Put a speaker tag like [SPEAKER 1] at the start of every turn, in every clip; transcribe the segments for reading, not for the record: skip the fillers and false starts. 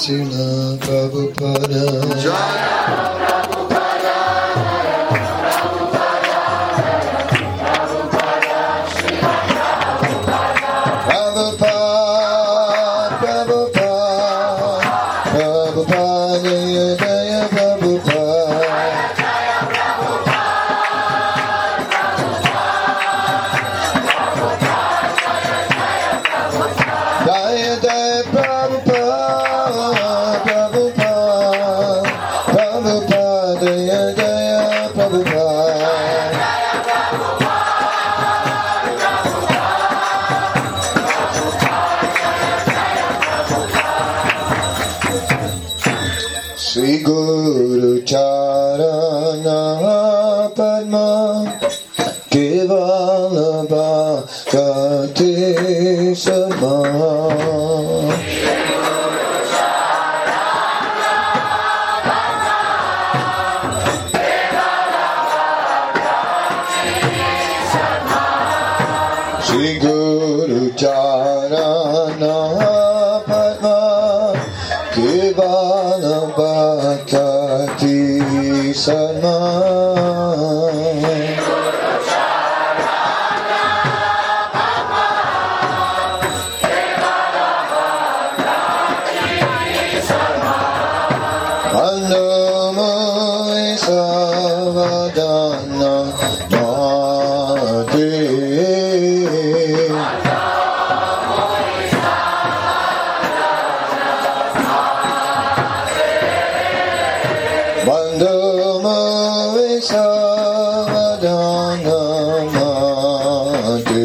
[SPEAKER 1] Srila Prabhupada. Jaya Prabhupada. Sri Guru Charana Padma Kevala Bhakti Sama Sri Guru Charana Padma Kevala Bhakti Sama Annamoy Savadana Mate Bandamoy Savadana Mate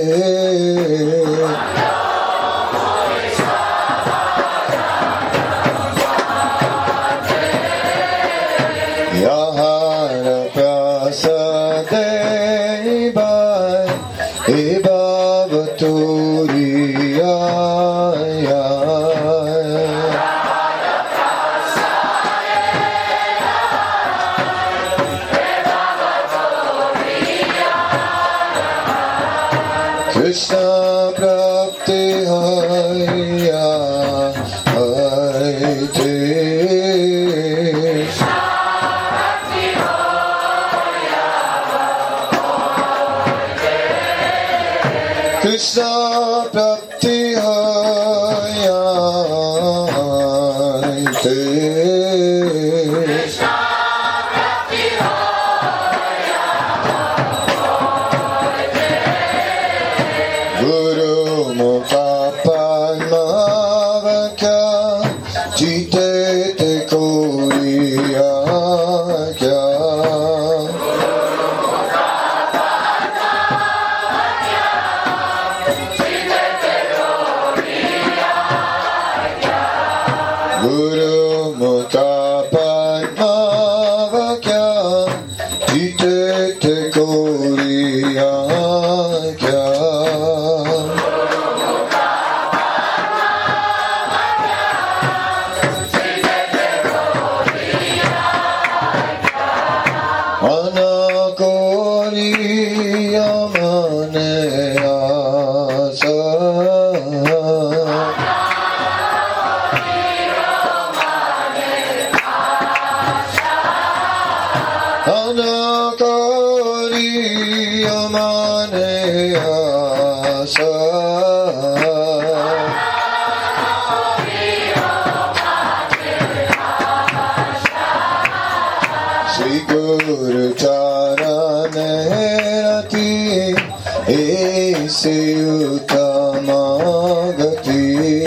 [SPEAKER 1] Yahara Prasadevai Ebavaturiya Krishna Prapti Haya Haite Krishna Prapti Haya Haite Guru Mukha Padmavakya Jitete Koriya Kya Guru Mukha Padmavakya Jitete Koriya Kya Anakoriya Mane Asa Anakoriya Mane Asa Sri Guru Charane Rati Aise Uttama Gati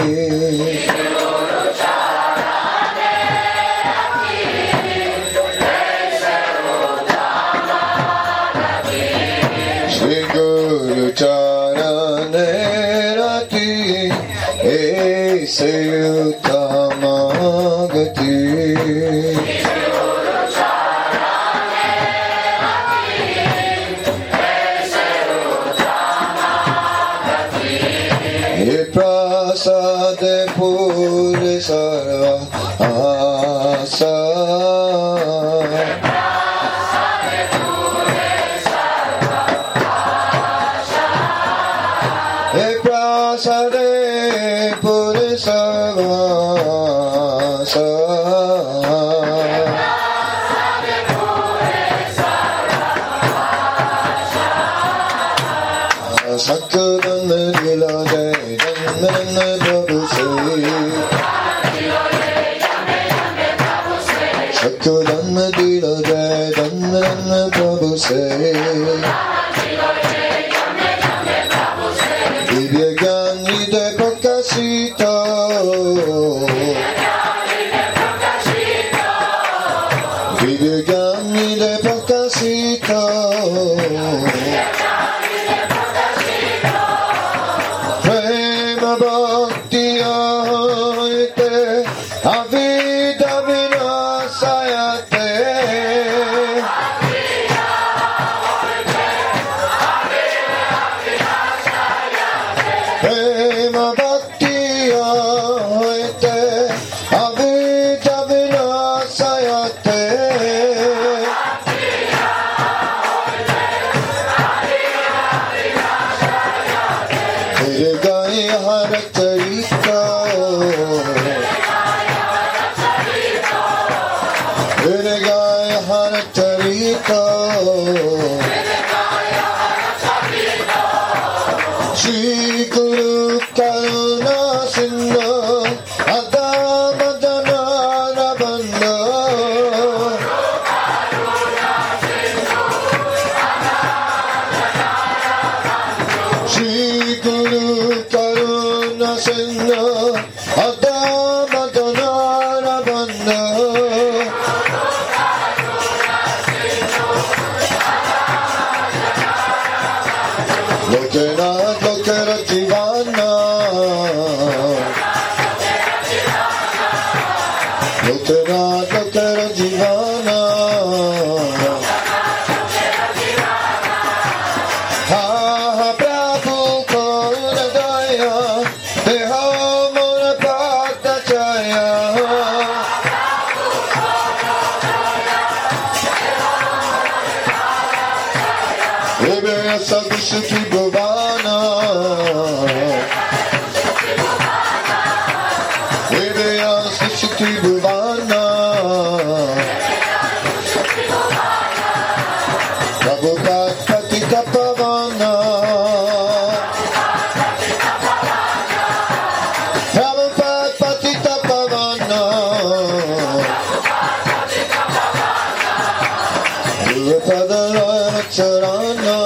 [SPEAKER 1] Sri Guru Charane Rati Aise Uttama Gati Prasade Puri Sarva Asa Prasade Puri Sarva Sakadam Dilade Dhamman Prabhu Say Sakadam Dilade Dhamman Prabhu Say Divya Gyani De Prakashita Divya Gyani De Prakashita Prema Bhakti Ayate Avida Vinasayate Prema Bhakti Ayate Avida Vinasayate Gaya Haratarika Gaya Haratarika Shri Guru Karuna Sindhu Adamadana Rabanda Shri Guru Karuna Sindhu Adamadana Rabanda Lokanath Lokara Jivana Lokanath Lokara Jivana Ha ha Prabhu Kona Daya Deha Mona Pata Jaya Ebaya Sadhusuki Bhavana Ebaya Sadhusuki Bhavana Prabhupada Patita Pavana Prabhupada Patita Pavana Gurupada Raya Charana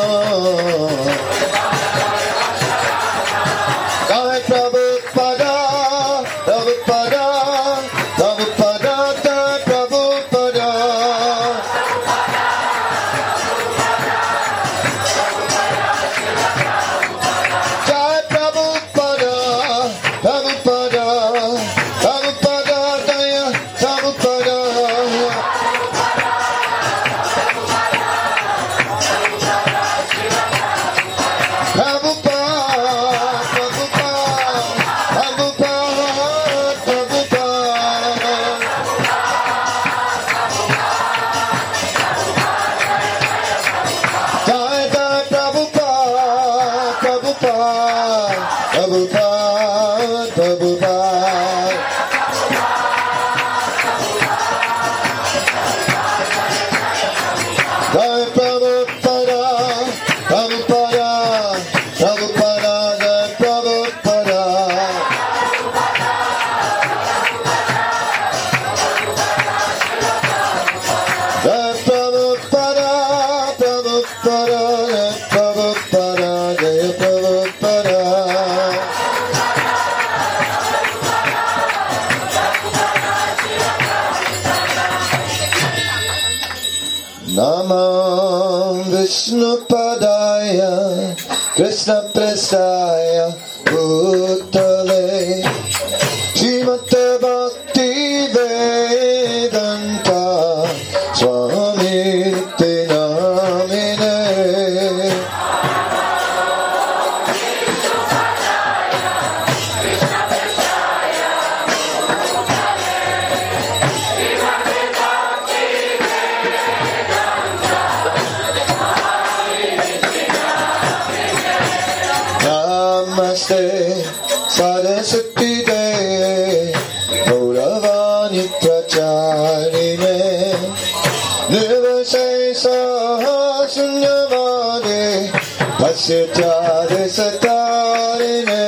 [SPEAKER 1] Jai Prabhupada Prabhupada Prabhupada Jai Prabhupada Jai Prabhupada Prabhupada Prabhupada Jai Prabhupada Namam Vishnu Padaya Krishna Prestaya Bhutale Srimate Bhakti Vedanta Swami Namine Namaste Saraswati Deve Gauravani Pracharine Nirvasesa Sunyavade Asya Jade Satarine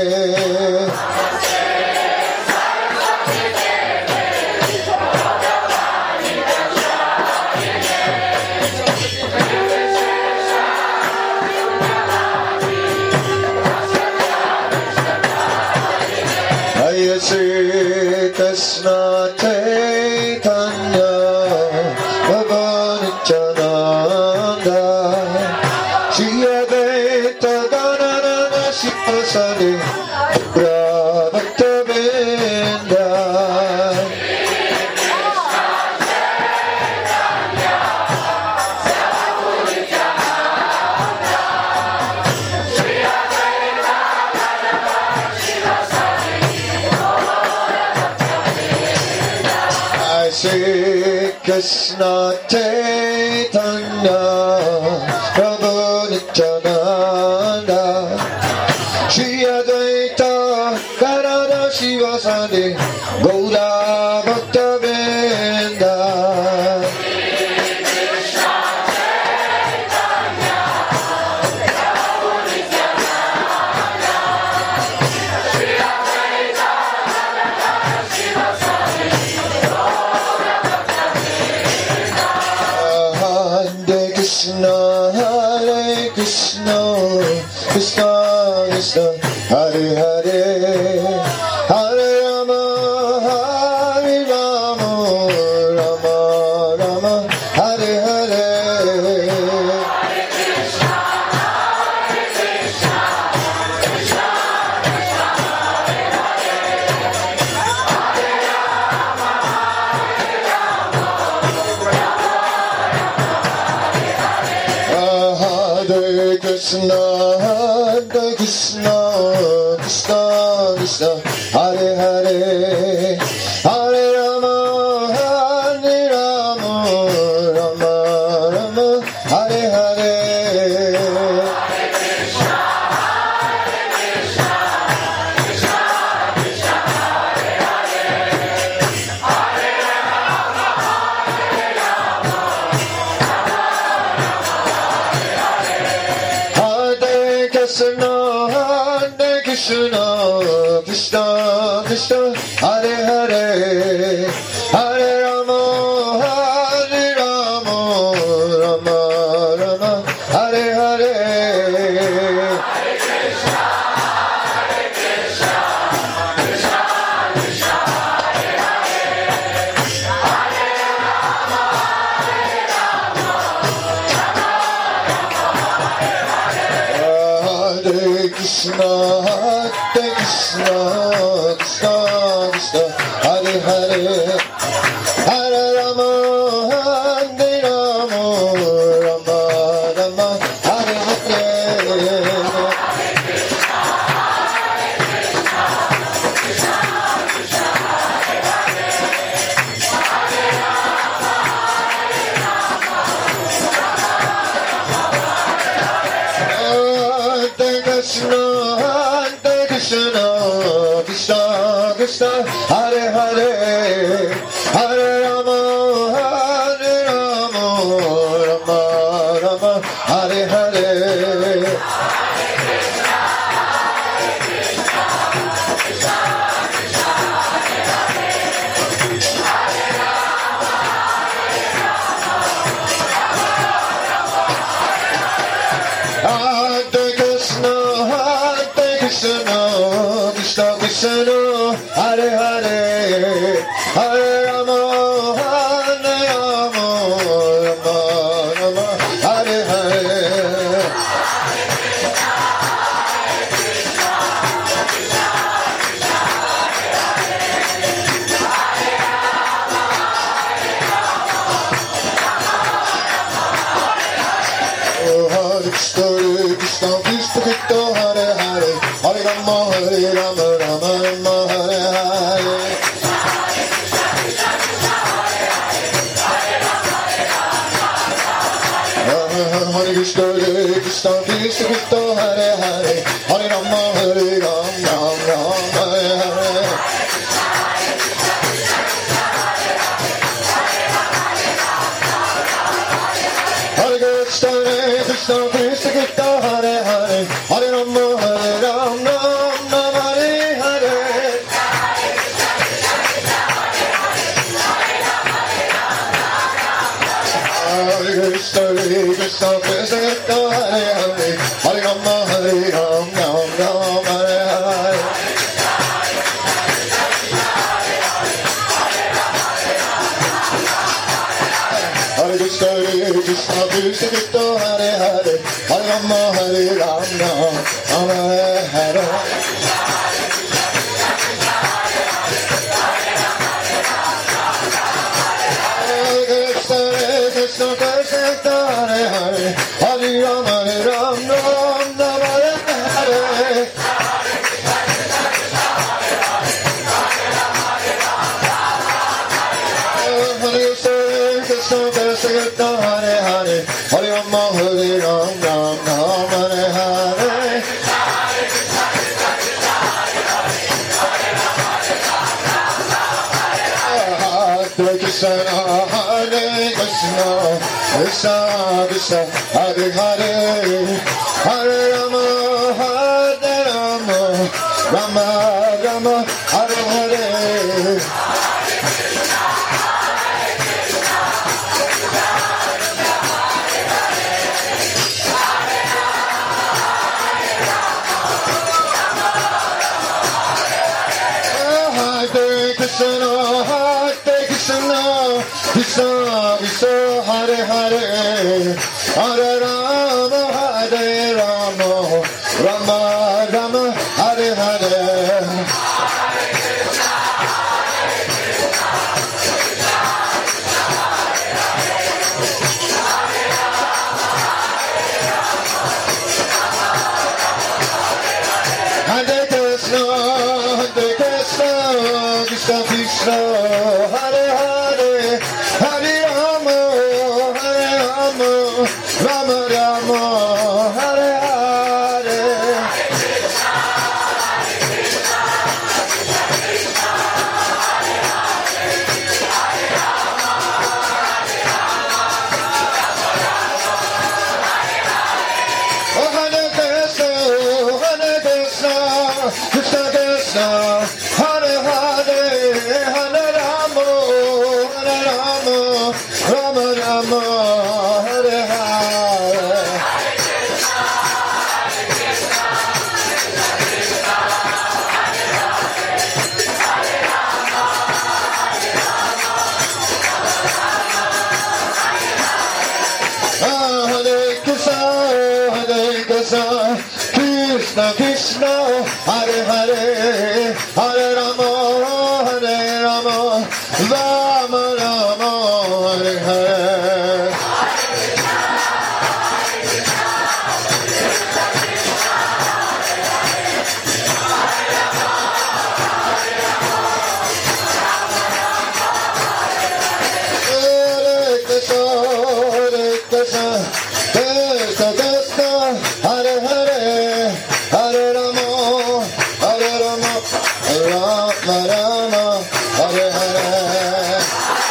[SPEAKER 1] Sri Krishna Chaitanya Prabhu Nityananda Shri Advaita Gadadhara Shivasadi Gaura Bhakta-vrinda Shri Krishna Chaitanya Prabhu Nityananda Shri Advaita Gadadhara Shivasadi Gaura Bhakta-vrinda Hare Krishna, Krishna Krishna, Hare Hare, Hare Rama, Hare Rama, Rama Rama, Hare Hare. Krishna, Hare Krishna, Krishna Krishna, Hare Hare, Hare Rama, Hare Rama, Rama Rama, Hare Hare. Krishna, Hare Krishna, Krishna Krishna, Hare Hare, Hare Rama, Hare Rama, Rama Rama, Hare Hare. Hare Krishna, Hare Krishna, Krishna Krishna, Hare Hare, Hare Rama, Hare Rama, Rama Rama, Hare Hare. Hare Krishna, Hare Krishna, Krishna Krishna, Hare Hare, Hare Rama, Hare Rama, Rama Rama, Hare Hare. Krishna, Hare Krishna, Krishna Krishna, Hare Hare, Hare Rama, Hare Rama, Rama Rama, Hare Hare. Krishna, Krishna Krishna, Hare Hare, Hare Rama, Hare Rama, Rama Rama, Hare Hare. Hare Krishna, Krishna Krishna, Hare Hare, Hare Rama, Hare Rama, Rama Rama, Hare Hare. Hare Krishna, Krishna Krishna, Hare Hare, Hare Rama, Hare Rama, Rama Hare Hare. Hare Krishna, Krishna Krishna Krishna Hare Hare Hare Rama Hare Rama Rama Hare Hare Hare Krishna Krishna Krishna Hare Hare Hare Rama Hare Rama Rama Hare Hare Hare Krishna Krishna Krishna Hare Hare Hare Rama Hare Rama Rama Hare Hare Krishna Krishna Hare Hare Hare Rama Hare Rama Rama Hare Hare Hare Krishna Krishna Hare Hare Hare Rama Hare Rama Rama Hare Hare Hare Krishna Hare Krishna Krishna Krishna Hare Hare Hare Rama Hare Rama Rama Rama Hare Hare Krishna Krishna Krishna Hare Hare Hare Rama Hare Rama Rama Rama Hare Hare Hare Krishna Krishna Krishna Hare Hare Hare Rama Rama Rama Hare Hare Hare Krishna Krishna Krishna Hare Hare Hare Rama Rama Rama Hare Hare Hare Krishna Krishna Krishna Hare Hare Hare Rama Rama Rama Hare Hare Hare Hare Hare Rama Rama Rama Hare Hare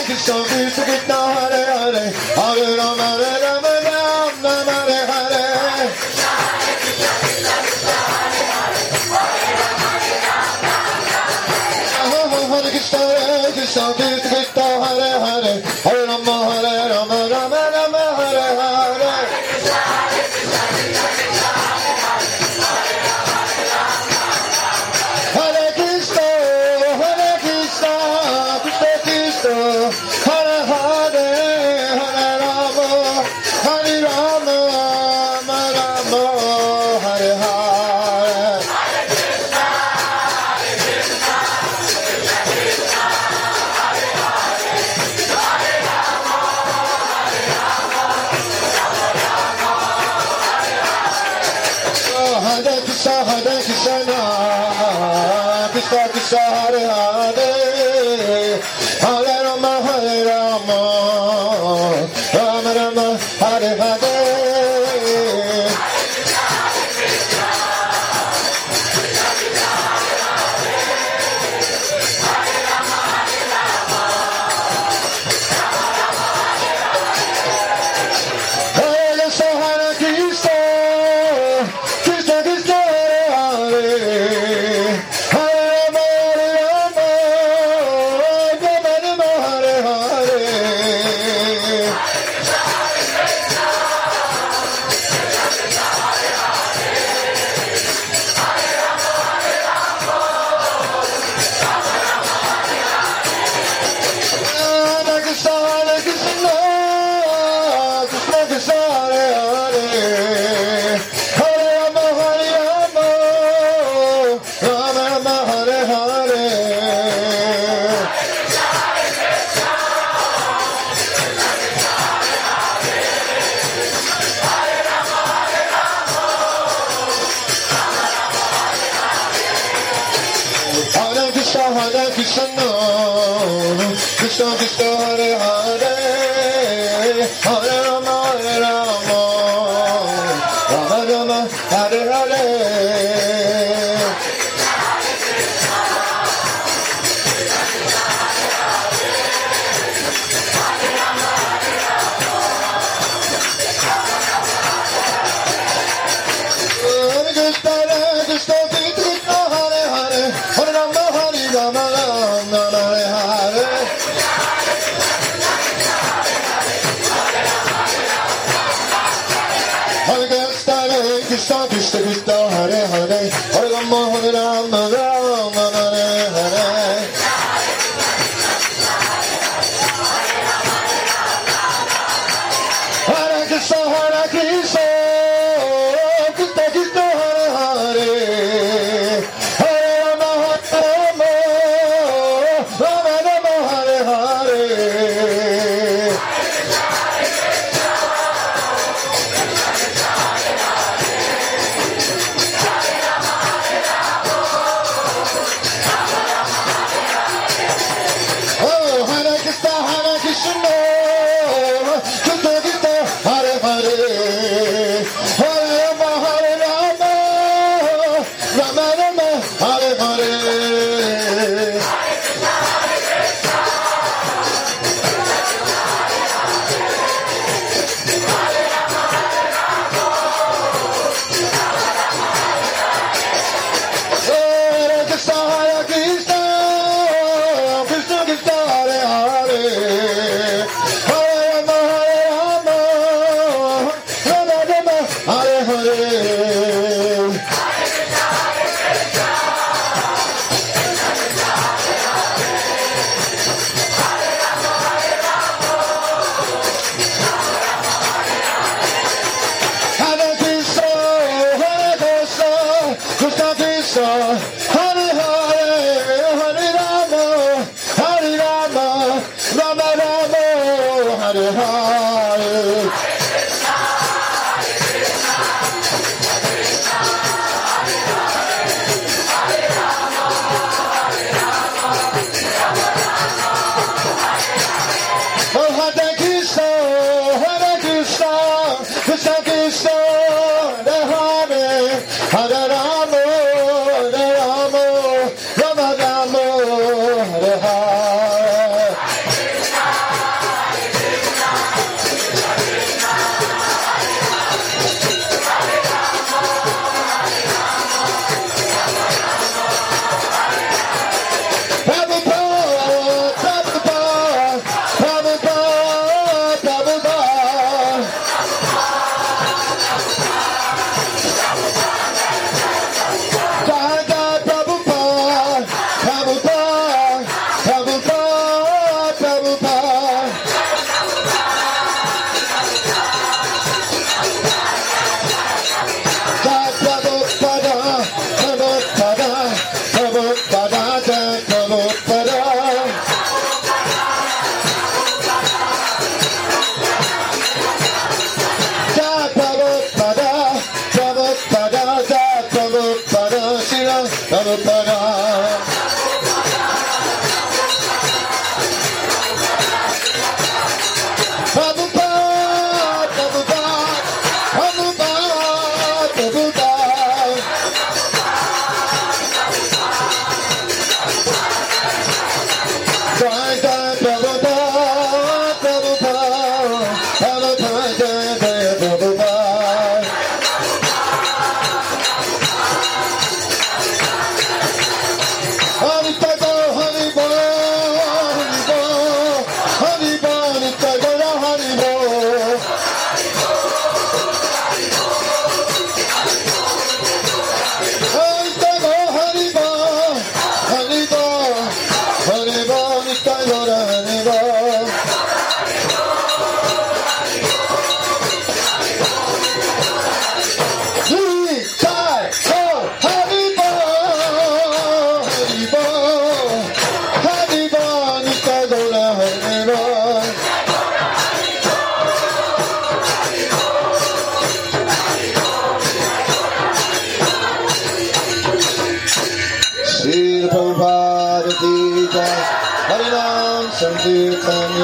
[SPEAKER 1] Krishna Krishna Krishna Hare Hare Hare Rama Rama Rama Hare Hare Hare Krishna Krishna Krishna Hare Hare Hare Rama Rama Rama Hare Hare Hare Krishna Krishna Krishna Hare Hare Hare Rama Hare Rama Rama Hare Hare Hare Krishna Krishna Krishna Hare Hare Hare Rama Rama Rama Hare Hare Krishna Krishna Hare Hare Hare Rama Rama Rama Hare Hare Krishna Krishna Krishna Hare Hare Hare Rama Rama Hare Hare Hare Krishna Krishna Krishna Hare Hare Hare Rama Rama Hare Hare Hare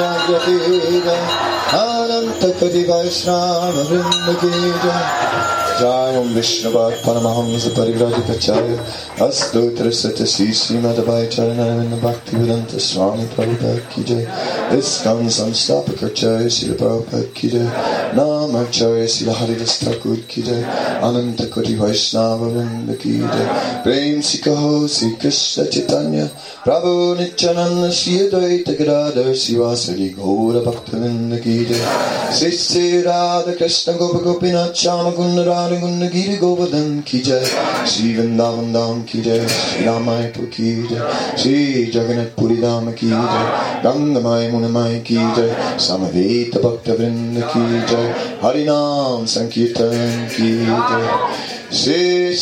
[SPEAKER 1] Vairagya ki jai, Ananta Koti Vaishnava Vrinda ki jai. Jai Om Vishnuvad Paramahamsa Parivrajikacharya Astotra Satasi Srimad Charanaravinda Bhaktivedanta Swami Prabhupada ki jai. Iskam Samstapakarcharya Srila Prabhupada ki jai. Namarcharya Srila Haridas Thakur ki jai. Ananta Koti Vaishnava Vrinda ki jai. Prem Sikaho Sri Krishna Chaitanya Prabhu Nityananda Sri Advaita Gadadhar Sivasari Gaura Bhaktavinda ki jai. Sri Sri Radha Krishna Gopa Gopinath Shama Kunda Radha Kunda Giri Govardhan ki jai. Sri Vrindavan Dham ki jai. Sri Ramayapur ki jai. Sri Jagannath Puri Dham ki jai. Gangamai Munamai ki jai. Samaveta Bhakta Vrinda ki jai. Harinam Sankirtan ki jai. Sri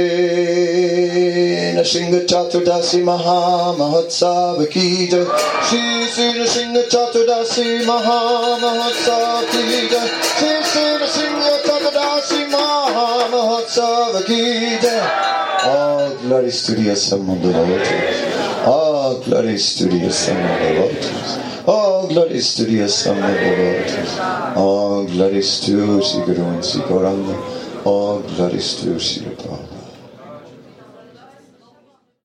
[SPEAKER 1] Sri Nrsimha Chaturdasi Maha Mahotsava ki jai. Sri Sri Nrsimha Chaturdasi Maha Mahotsava ki jai. Sri Sri Nrsimha Chaturdasi Maha Mahotsava ki jai. All glories to the assembled devotees. All glories to the assembled devotees. All glories to the assembled devotees. All glories to Sri Guru and Sri Gauranga. All glories to Sri Prabhupada.